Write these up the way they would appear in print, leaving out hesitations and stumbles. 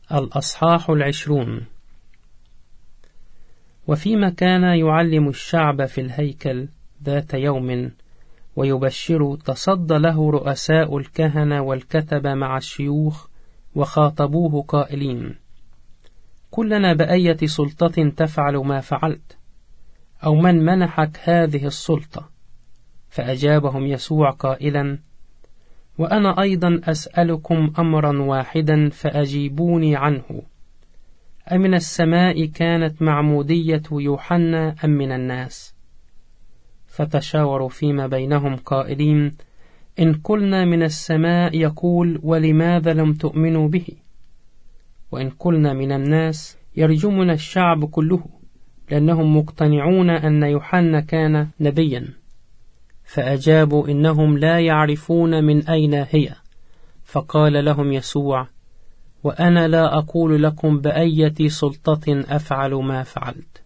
الأصحاح 20. وفيما كان يعلم الشعب في الهيكل ذات يوم ويبشر، تصدى له رؤساء الكهنة والكتبة مع الشيوخ وخاطبوه قائلين: قل بأية سلطة تفعل ما فعلت؟ أو من منحك هذه السلطة؟ فأجابهم يسوع قائلا: وأنا أيضا أسألكم أمرا واحدا فأجيبوني عنه، أمن السماء كانت معمودية يوحنا أم من الناس؟ فتشاوروا فيما بينهم قائلين: إن قلنا من السماء يقول ولماذا لم تؤمنوا به؟ وإن قلنا من الناس يرجمنا الشعب كله، لأنهم مقتنعون أن يوحنا كان نبيا. فأجابوا: إنهم لا يعرفون من أين هي. فقال لهم يسوع: وأنا لا أقول لكم بأية سلطة أفعل ما فعلت.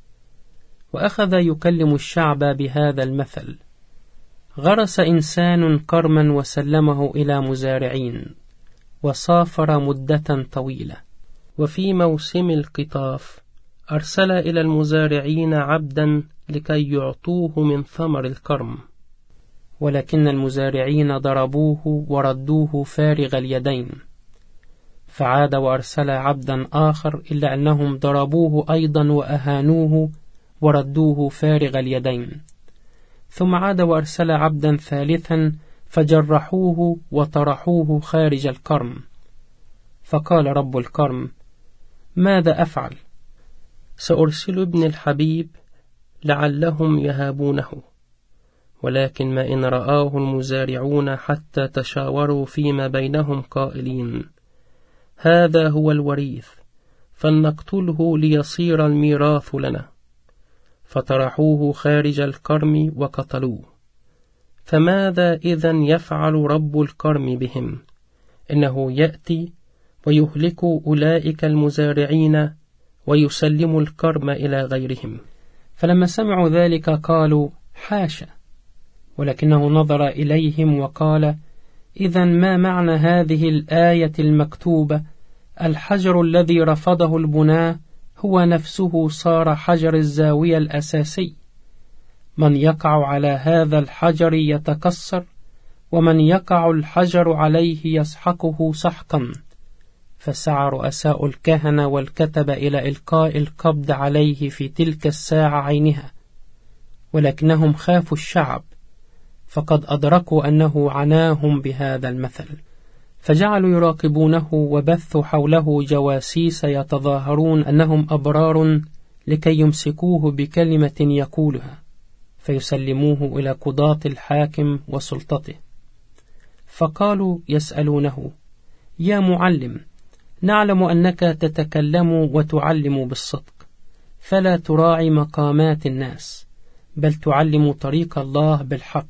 وأخذ يكلم الشعب بهذا المثل: غرس إنسان كرما وسلمه إلى مزارعين، وسافر مدة طويلة، وفي موسم القطاف أرسل إلى المزارعين عبدا لكي يعطوه من ثمر الكرم، ولكن المزارعين ضربوه وردوه فارغ اليدين. فعاد وأرسل عبدا آخر، إلا أنهم ضربوه أيضا وأهانوه وردوه فارغ اليدين. ثم عاد وأرسل عبدا ثالثا، فجرحوه وطرحوه خارج الكرم. فقال رب الكرم: ماذا أفعل؟ سأرسل ابن الحبيب لعلهم يهابونه. ولكن ما إن رآه المزارعون حتى تشاوروا فيما بينهم قائلين: هذا هو الوريث، فلنقتله ليصير الميراث لنا. فطرحوه خارج الكرم وقتلوه. فماذا إذن يفعل رب الكرم بهم؟ إنه يأتي ويهلك أولئك المزارعين ويسلم الكرم إلى غيرهم. فلما سمعوا ذلك قالوا: حاشا. ولكنه نظر إليهم وقال: إذن ما معنى هذه الآية المكتوبة: الحجر الذي رفضه البناة هو نفسه صار حجر الزاوية الأساسي، من يقع على هذا الحجر يتكسر، ومن يقع الحجر عليه يسحقه سحقا. فسعى رؤساء الكهنة والكتبة إلى إلقاء القبض عليه في تلك الساعة عينها، ولكنهم خافوا الشعب، فقد أدركوا أنه عناهم بهذا المثل. فجعلوا يراقبونه، وبثوا حوله جواسيس يتظاهرون أنهم أبرار، لكي يمسكوه بكلمة يقولها فيسلموه إلى قضاة الحاكم وسلطته. فقالوا يسألونه: يا معلم، نعلم أنك تتكلم وتعلم بالصدق، فلا تراعي مقامات الناس، بل تعلم طريق الله بالحق.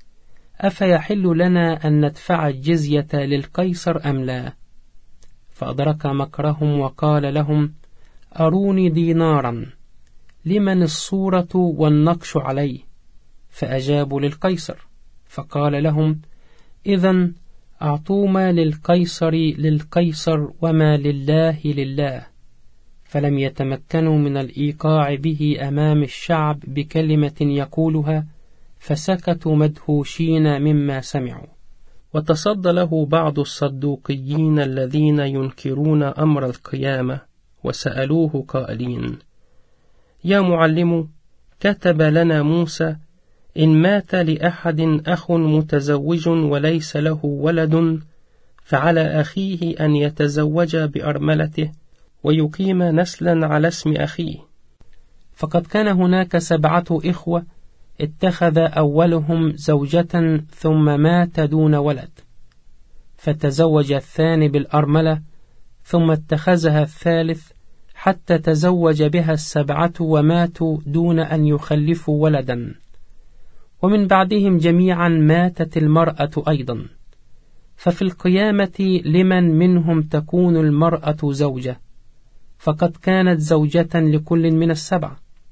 أفيحل لنا أن ندفع الجزية للقيصر أم لا؟ فأدرك مكرهم وقال لهم: أروني دينارا، لمن الصورة والنقش عليه؟ فأجابوا: للقيصر. فقال لهم: إذن أعطوا ما للقيصر للقيصر، وما لله لله. فلم يتمكنوا من الإيقاع به أمام الشعب بكلمة يقولها، فسكتوا مدهوشين مما سمعوا. وتصدى له بعض الصدوقيين الذين ينكرون أمر القيامة، وسألوه قائلين: يا معلم، كتب لنا موسى: إن مات لأحد أخ متزوج وليس له ولد، فعلى أخيه أن يتزوج بأرملته ويقيم نسلا على اسم أخيه. فقد كان هناك 7 إخوة، اتخذ أولهم زوجة ثم مات دون ولد، فتزوج الثاني بالأرملة، ثم اتخذها الثالث، حتى تزوج بها 7 وماتوا دون أن يخلفوا ولدا. ومن بعدهم جميعا ماتت المرأة أيضا. ففي القيامة لمن منهم تكون المرأة زوجة؟ فقد كانت زوجة لكل من ال7.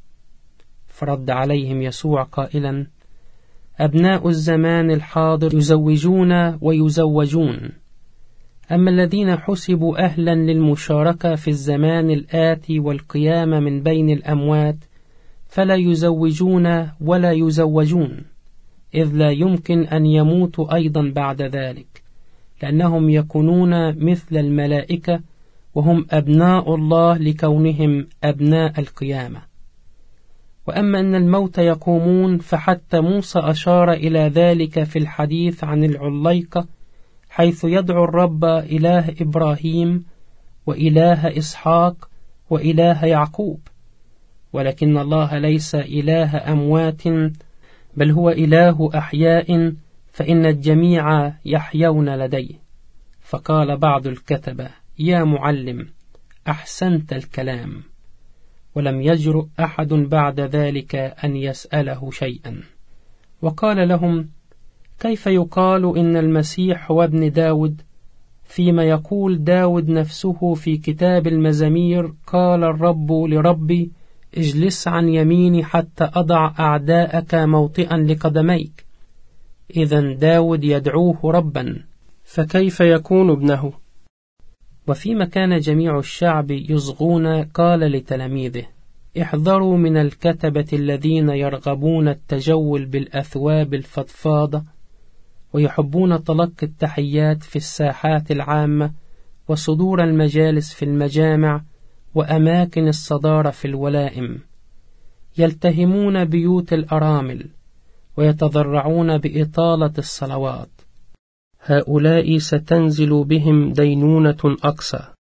فرد عليهم يسوع قائلا: أبناء الزمان الحاضر يزوجون ويزوجون، أما الذين حسبوا أهلا للمشاركة في الزمان الآتي والقيامة من بين الأموات فلا يزوجون ولا يزوجون، إذ لا يمكن أن يموتوا أيضا بعد ذلك، لأنهم يكونون مثل الملائكة وهم أبناء الله لكونهم أبناء القيامة. وأما أن الموت يقومون فحتى موسى أشار إلى ذلك في الحديث عن العليقة، حيث يدعو الرب إله إبراهيم وإله إسحاق وإله يعقوب، ولكن الله ليس إله أموات بل هو إله أحياء، فإن الجميع يحيون لديه. فقال بعض الكتبة: يا معلم، أحسنت الكلام. ولم يجرؤ أحد بعد ذلك أن يسأله شيئا. وقال لهم: كيف يقال إن المسيح هو ابن داود، فيما يقول داود نفسه في كتاب المزامير: قال الرب لربي اجلس عن يميني حتى أضع أعداءك موطئا لقدميك. إذن داود يدعوه ربا، فكيف يكون ابنه؟ وفيما كان جميع الشعب يصغون قال لتلاميذه: احذروا من الكتبة الذين يرغبون التجول بالأثواب الفضفاضة، ويحبون تلقي التحيات في الساحات العامة، وصدور المجالس في المجامع، وأماكن الصدارة في الولائم، يلتهمون بيوت الأرامل، ويتضرعون بإطالة الصلوات. هؤلاء ستنزل بهم دينونة أقصى،